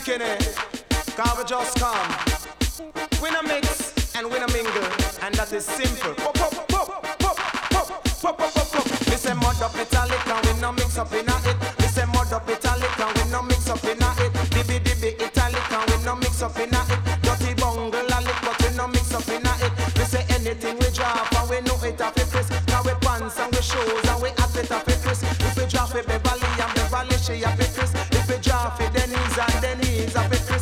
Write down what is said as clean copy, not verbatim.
Kenny, cause we just come. We no mix and we no mingle, and that is simple. Pop, pop, pop, pop, pop, pop, pop, pop, pop. We say mud up metallic and we no mix up in it. We say mud up metallic and we no mix up in it. Dibby dibby italic and we no mix up in it. Dirty bungle a lick but we no mix up in it. We say anything we drop and we know it off it Chris. Now we pants and we shoes and we have it off it Chris. If we drop it Beverly and Beverly she have it Chris. If we drop it Denise and Denise have it Chris.